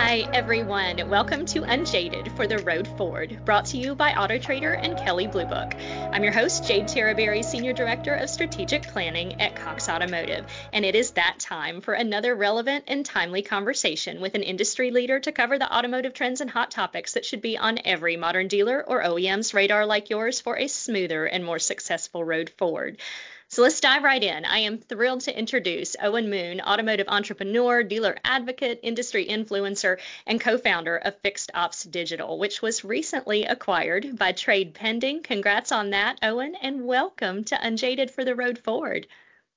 Hi, everyone. Welcome to Unjaded for the Road Forward, brought to you by AutoTrader and Kelley Blue Book. I'm your host, Jade Terraberry, Senior Director of Strategic Planning at Cox Automotive, and it is that time for another relevant and timely conversation with an industry leader to cover the automotive trends and hot topics that should be on every modern dealer or OEM's radar like yours for a smoother and more successful road forward. So let's dive right in. I am thrilled to introduce Owen Moon, automotive entrepreneur, dealer advocate, industry influencer, and co-founder of Fixed Ops Digital, which was recently acquired by Trade Pending. Congrats on that, Owen, and welcome to Unjaded for the Road Forward.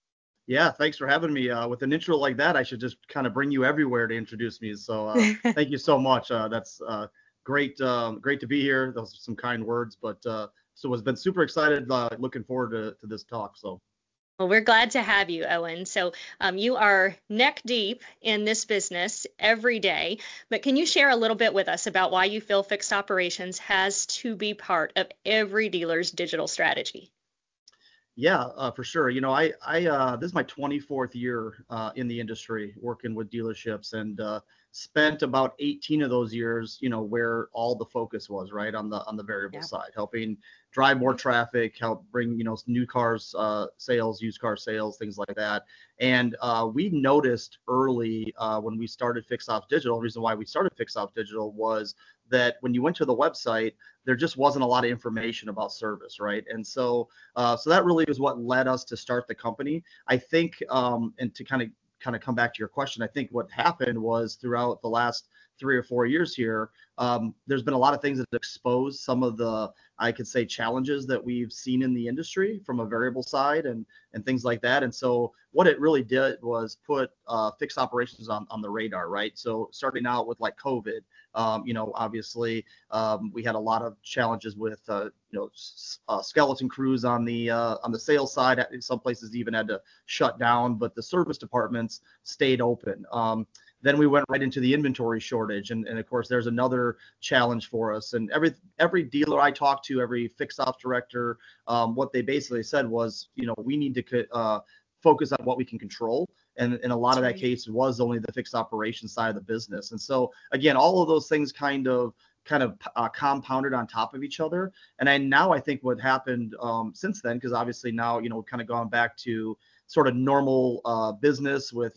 Yeah, thanks for having me. With an intro like that, I should just kind of bring you everywhere to introduce me. So thank you so much. That's great. Great to be here. Those are some kind words, but so it's been super excited. Looking forward to this talk. So. Well, we're glad to have you, Owen. So you are neck deep in this business every day, but can you share a little bit with us about why you feel fixed operations has to be part of every dealer's digital strategy? Yeah, for sure. This is my 24th year in the industry working with dealerships, and spent about 18 of those years, where all the focus was, right, on the variable side, helping drive more traffic, help bring, new cars sales, used car sales, things like that. And we noticed early when we started Fixed Ops Digital. The reason why we started Fixed Ops Digital was that when you went to the website, there just wasn't a lot of information about service, right? And so that really was what led us to start the company. I think, and to kind of come back to your question, I think what happened was throughout the last 3 or 4 years here, there's been a lot of things that exposed some of the, I could say, challenges that we've seen in the industry from a variable side and things like that. And so what it really did was put fixed operations on the radar, right? So starting out with like COVID, obviously we had a lot of challenges with skeleton crews on the sales side. Some places even had to shut down, but the service departments stayed open. Then we went right into the inventory shortage, and of course there's another challenge for us. And every dealer I talked to, every fixed ops director, what they basically said was, we need to focus on what we can control. And in a lot of that case, it was only the fixed operations side of the business. And so again, all of those things kind of compounded on top of each other. And now I think what happened since then, because obviously now, we've kind of gone back to sort of normal business with,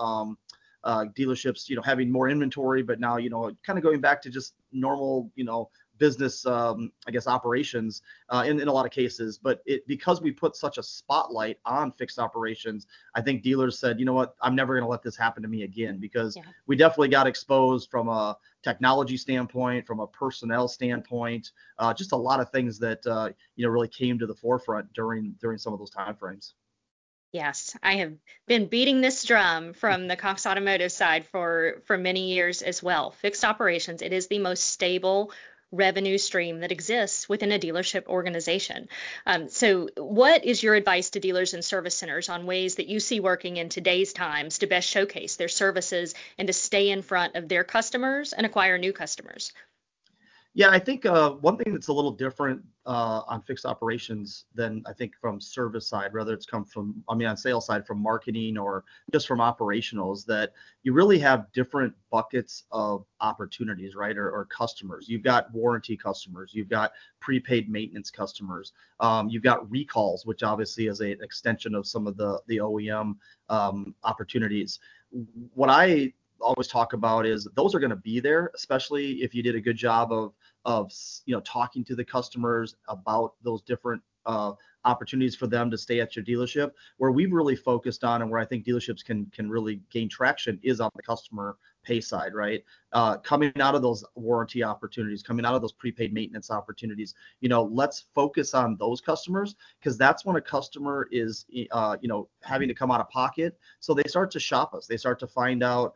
dealerships, having more inventory, but now, kind of going back to just normal, business, I guess, operations in a lot of cases. But because we put such a spotlight on fixed operations, I think dealers said, you know what, I'm never going to let this happen to me again, because we definitely got exposed from a technology standpoint, from a personnel standpoint, just a lot of things that, really came to the forefront during some of those timeframes. Yes, I have been beating this drum from the Cox Automotive side for many years as well. Fixed operations, it is the most stable revenue stream that exists within a dealership organization. So what is your advice to dealers and service centers on ways that you see working in today's times to best showcase their services and to stay in front of their customers and acquire new customers? Yeah, I think one thing that's a little different on fixed operations than I think from service side, whether it's come from, on sales side, from marketing or just from operational, is that you really have different buckets of opportunities, right? Or customers. You've got warranty customers, you've got prepaid maintenance customers, you've got recalls, which obviously is an extension of some of the OEM opportunities. What I always talk about is those are going to be there, especially if you did a good job of talking to the customers about those different opportunities for them to stay at your dealership. Where we've really focused on, and where I think dealerships can really gain traction, is on the customer pay side, right? Coming out of those warranty opportunities, coming out of those prepaid maintenance opportunities, let's focus on those customers, because that's when a customer is having to come out of pocket. So they start to shop us. They start to find out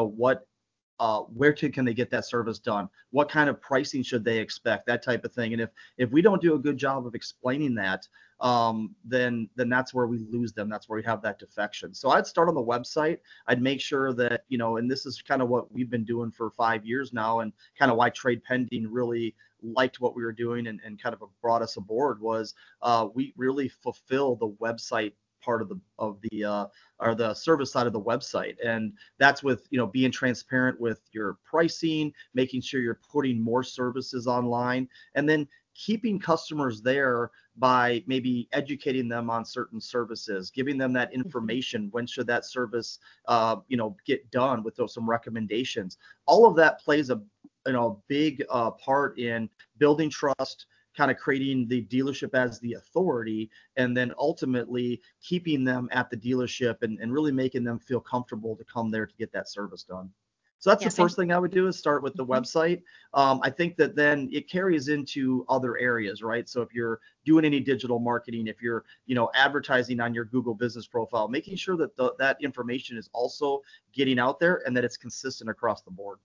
where can they get that service done? What kind of pricing should they expect? That type of thing. And if we don't do a good job of explaining that, then that's where we lose them. That's where we have that defection. So I'd start on the website. I'd make sure that, and this is kind of what we've been doing for 5 years now, and kind of why Trade Pending really liked what we were doing and kind of brought us aboard, was we really fulfill the website part of the or the service side of the website. And that's with, being transparent with your pricing, making sure you're putting more services online, and then keeping customers there by maybe educating them on certain services, giving them that information. When should that service, get done with some recommendations? All of that plays a big part in building trust, kind of creating the dealership as the authority, and then ultimately keeping them at the dealership and really making them feel comfortable to come there to get that service done. So that's the first thing I would do, is start with the website. I think that then it carries into other areas, right? So if you're doing any digital marketing, if you're, advertising on your Google business profile, making sure that that information is also getting out there and that it's consistent across the board.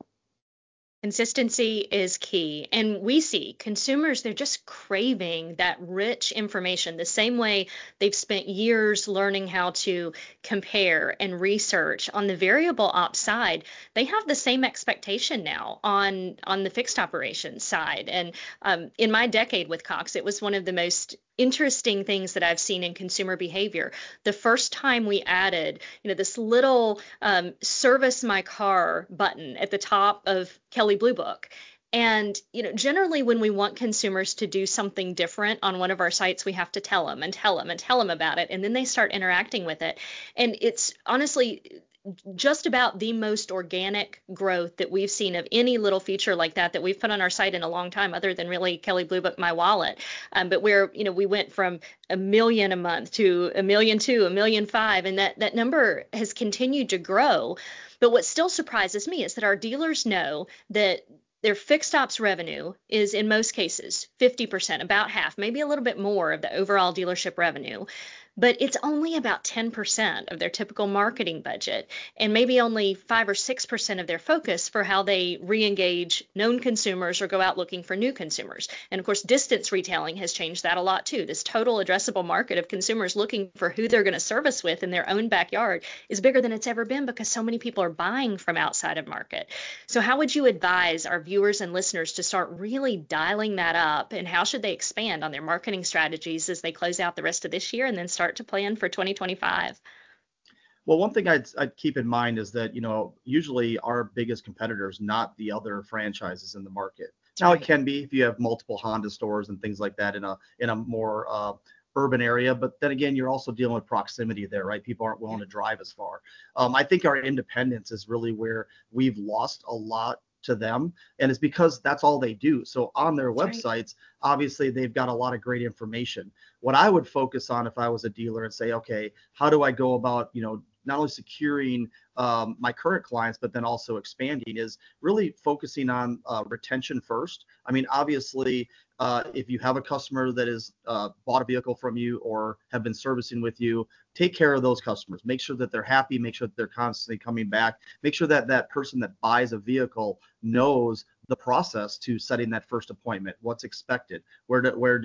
Consistency is key. And we see consumers, they're just craving that rich information the same way they've spent years learning how to compare and research on the variable ops side. They have the same expectation now on the fixed operations side. And in my decade with Cox, it was one of the most interesting things that I've seen in consumer behavior. The first time we added, this little service my car button at the top of Kelley Blue Book. And, generally when we want consumers to do something different on one of our sites, we have to tell them and tell them and tell them about it. And then they start interacting with it. And it's honestly just about the most organic growth that we've seen of any little feature like that we've put on our site in a long time, other than really Kelley Blue Book My Wallet. But where, we went from 1 million a month to 1.2 million, 1.5 million, and that number has continued to grow. But what still surprises me is that our dealers know that their fixed ops revenue is, in most cases, 50%, about half, maybe a little bit more of the overall dealership revenue. But it's only about 10% of their typical marketing budget, and maybe only 5 or 6% of their focus for how they re-engage known consumers or go out looking for new consumers. And of course, distance retailing has changed that a lot too. This total addressable market of consumers looking for who they're going to service with in their own backyard is bigger than it's ever been, because so many people are buying from outside of market. So how would you advise our viewers and listeners to start really dialing that up, and how should they expand on their marketing strategies as they close out the rest of this year and then start to plan for 2025? Well, one thing I'd keep in mind is that, usually our biggest competitor is not the other franchises in the market. Now, it can be if you have multiple Honda stores and things like that in a more urban area, but then again, you're also dealing with proximity there, right? People aren't willing to drive as far. I think our independence is really where we've lost a lot to them, and it's because that's all they do. So on their websites, obviously they've got a lot of great information. What I would focus on if I was a dealer and say, okay, how do I go about, not only securing my current clients, but then also expanding, is really focusing on retention first. I mean, obviously, if you have a customer that has bought a vehicle from you or have been servicing with you, take care of those customers. Make sure that they're happy. Make sure that they're constantly coming back. Make sure that that person that buys a vehicle knows the process to setting that first appointment, what's expected, where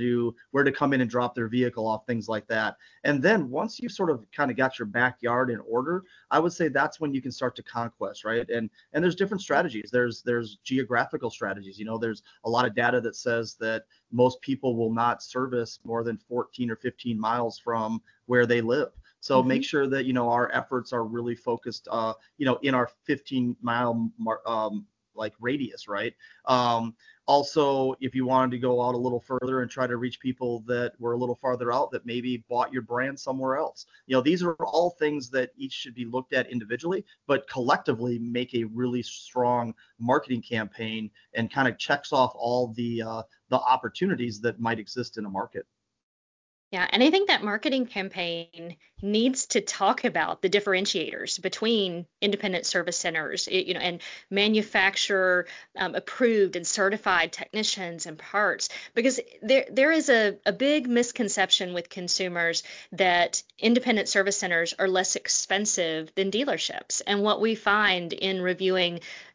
to come in and drop their vehicle off, things like that. And then once you sort of kind of got your backyard in order, I would say that's when you can start to conquest, right? And there's different strategies. There's geographical strategies. There's a lot of data that says that most people will not service more than 14 or 15 miles from where they live. So make sure that, our efforts are really focused, in our 15-mile radius, right? Also, if you wanted to go out a little further and try to reach people that were a little farther out that maybe bought your brand somewhere else, these are all things that each should be looked at individually, but collectively make a really strong marketing campaign and kind of checks off all the opportunities that might exist in a market. Yeah, and I think that marketing campaign needs to talk about the differentiators between independent service centers, and manufacturer approved and certified technicians and parts, because there is a big misconception with consumers that independent service centers are less expensive than dealerships. And what we find in reviewing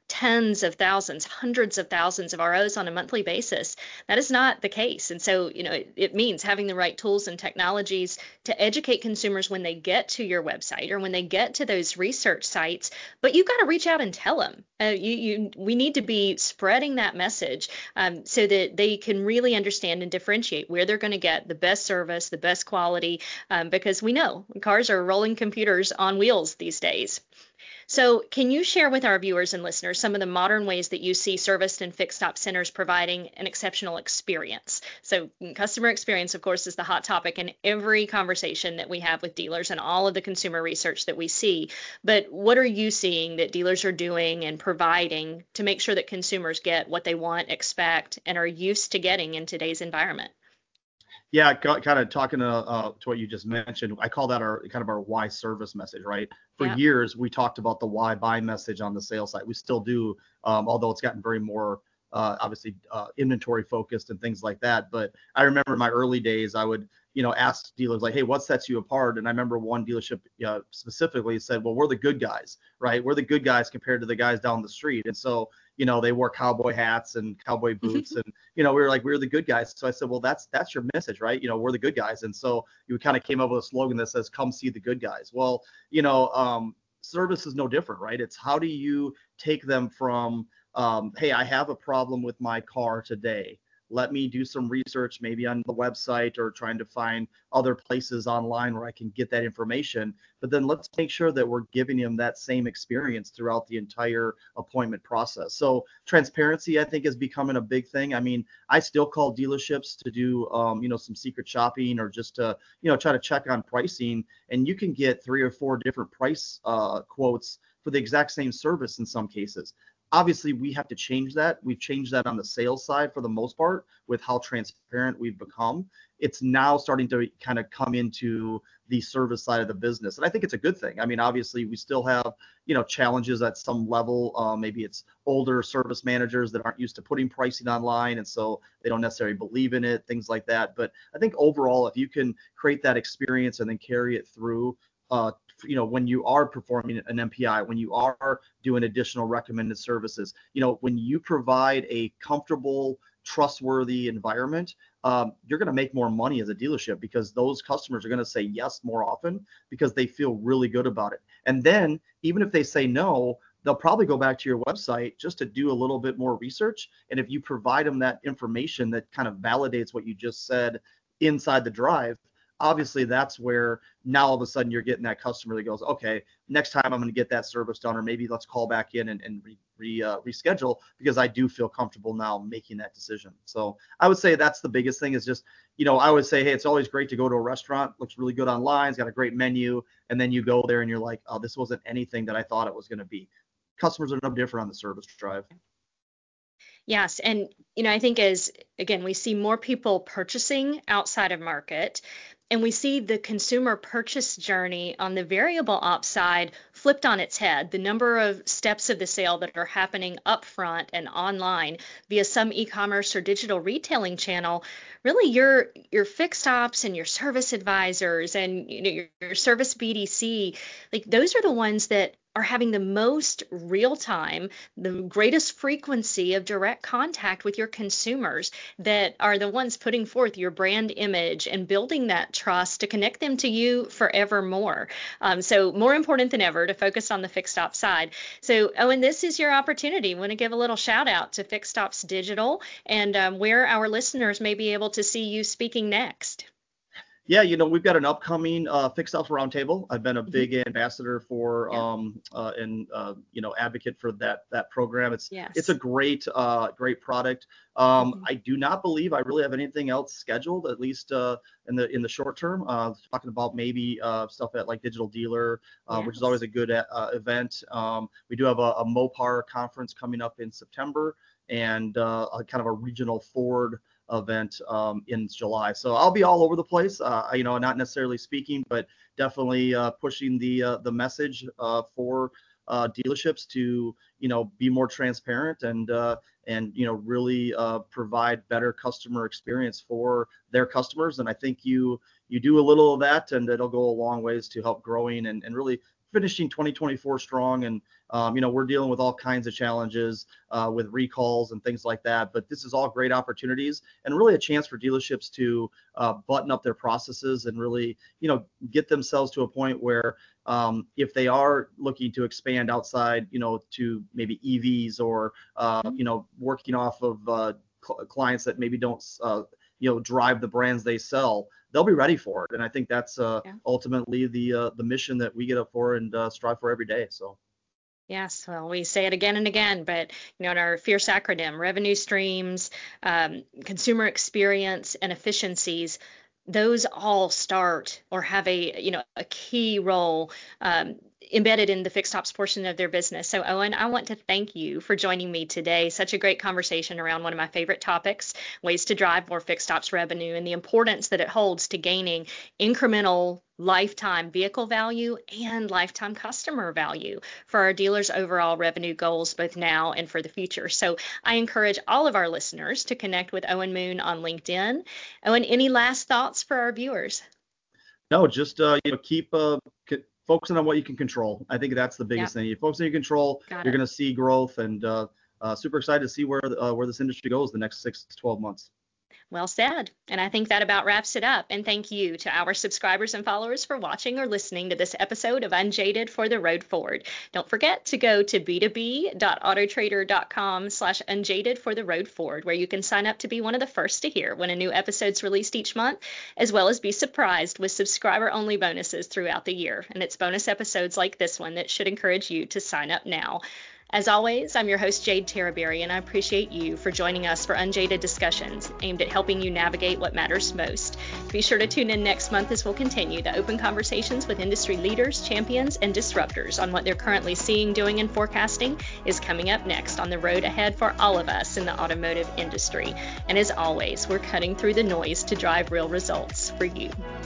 tens of thousands, hundreds of thousands of ROs on a monthly basis. That is not the case. And so, it means having the right tools and technologies to educate consumers when they get to your website or when they get to those research sites. But you've got to reach out and tell them. We need to be spreading that message so that they can really understand and differentiate where they're going to get the best service, the best quality, because we know cars are rolling computers on wheels these days. So, can you share with our viewers and listeners some of the modern ways that you see service and fixed op centers providing an exceptional experience? So, customer experience, of course, is the hot topic in every conversation that we have with dealers and all of the consumer research that we see. But what are you seeing that dealers are doing and providing to make sure that consumers get what they want, expect, and are used to getting in today's environment? Yeah, kind of talking to what you just mentioned, I call that our kind of our why service message, right? For Yeah. years, we talked about the why buy message on the sales side. We still do, although it's gotten very more obviously inventory focused and things like that. But I remember in my early days, I would ask dealers like, hey, what sets you apart? And I remember one dealership specifically said, well, we're the good guys, right? We're the good guys compared to the guys down the street. And so they wore cowboy hats and cowboy boots, and we were like, we're the good guys. So I said, well, that's your message, right? We're the good guys. And so you kind of came up with a slogan that says, come see the good guys. Well, service is no different, right? It's how do you take them from, hey, I have a problem with my car today. Let me do some research, maybe on the website or trying to find other places online where I can get that information. But then let's make sure that we're giving them that same experience throughout the entire appointment process. So transparency, I think, is becoming a big thing. I mean, I still call dealerships to do, some secret shopping or just to, try to check on pricing. And you can get 3 or 4 different price quotes for the exact same service in some cases. Obviously, we have to change that. We've changed that on the sales side for the most part with how transparent we've become. It's now starting to kind of come into the service side of the business. And I think it's a good thing. I mean, obviously, we still have, challenges at some level. Maybe it's older service managers that aren't used to putting pricing online, and so they don't necessarily believe in it, things like that. But I think overall, if you can create that experience and then carry it through, when you are performing an MPI, when you are doing additional recommended services, when you provide a comfortable, trustworthy environment, you're going to make more money as a dealership because those customers are going to say yes more often because they feel really good about it. And then even if they say no, they'll probably go back to your website just to do a little bit more research. And if you provide them that information that kind of validates what you just said inside the drive, obviously that's where now all of a sudden you're getting that customer that goes, okay, next time I'm going to get that service done, or maybe let's call back in and reschedule because I do feel comfortable now making that decision. So I would say that's the biggest thing is just, I would say, hey, it's always great to go to a restaurant, looks really good online, it's got a great menu, and then you go there and you're like, oh, this wasn't anything that I thought it was going to be. Customers are no different on the service drive. Yes. And, I think again, we see more people purchasing outside of market, and we see the consumer purchase journey on the variable ops side flipped on its head. The number of steps of the sale that are happening upfront and online via some e-commerce or digital retailing channel, really your fixed ops and your service advisors and your service BDC, like those are the ones that are having the most real time, the greatest frequency of direct contact with your consumers, that are the ones putting forth your brand image and building that trust to connect them to you forevermore. So more important than ever to focus on the fixed ops side. So Owen, this is your opportunity. I want to give a little shout out to Fixed Ops Digital and where our listeners may be able to see you speaking next. Yeah, we've got an upcoming Fixed Ops Roundtable. I've been a big ambassador for and advocate for that program. It's a great product. I do not believe I really have anything else scheduled, at least in the short term. Talking about maybe stuff at like Digital Dealer, which is always a good event. We do have a Mopar conference coming up in September, and a kind of a regional Ford event in July. So I'll be all over the place, not necessarily speaking, but definitely pushing the message for dealerships to, be more transparent and really provide better customer experience for their customers. And I think you do a little of that, and it'll go a long ways to help growing and really finishing 2024 strong, and we're dealing with all kinds of challenges with recalls and things like that. But this is all great opportunities and really a chance for dealerships to button up their processes and really, get themselves to a point where if they are looking to expand outside, to maybe EVs or, working off of clients that maybe don't, drive the brands they sell, they'll be ready for it. And I think that's ultimately the mission that we get up for and strive for every day. So. Yes, well, we say it again and again, but in our fierce acronym, revenue streams, consumer experience, and efficiencies, those all start or have a key role embedded in the fixed ops portion of their business. So Owen, I want to thank you for joining me today. Such a great conversation around one of my favorite topics, ways to drive more fixed ops revenue and the importance that it holds to gaining incremental lifetime vehicle value and lifetime customer value for our dealers' overall revenue goals, both now and for the future. So I encourage all of our listeners to connect with Owen Moon on LinkedIn. Owen, any last thoughts for our viewers? No, just keep focusing on what you can control. I think that's the biggest thing. You focus on your control, you're going to see growth, and super excited to see where this industry goes the next 6 to 12 months. Well said. And I think that about wraps it up. And thank you to our subscribers and followers for watching or listening to this episode of Unjaded for the Road Forward. Don't forget to go to b2b.autotrader.com/unjaded for the Road Forward, where you can sign up to be one of the first to hear when a new episode's released each month, as well as be surprised with subscriber-only bonuses throughout the year. And it's bonus episodes like this one that should encourage you to sign up now. As always, I'm your host, Jade Terraberry, and I appreciate you for joining us for Unjaded discussions aimed at helping you navigate what matters most. Be sure to tune in next month as we'll continue the open conversations with industry leaders, champions, and disruptors on what they're currently seeing, doing, and forecasting is coming up next on the road ahead for all of us in the automotive industry. And as always, we're cutting through the noise to drive real results for you.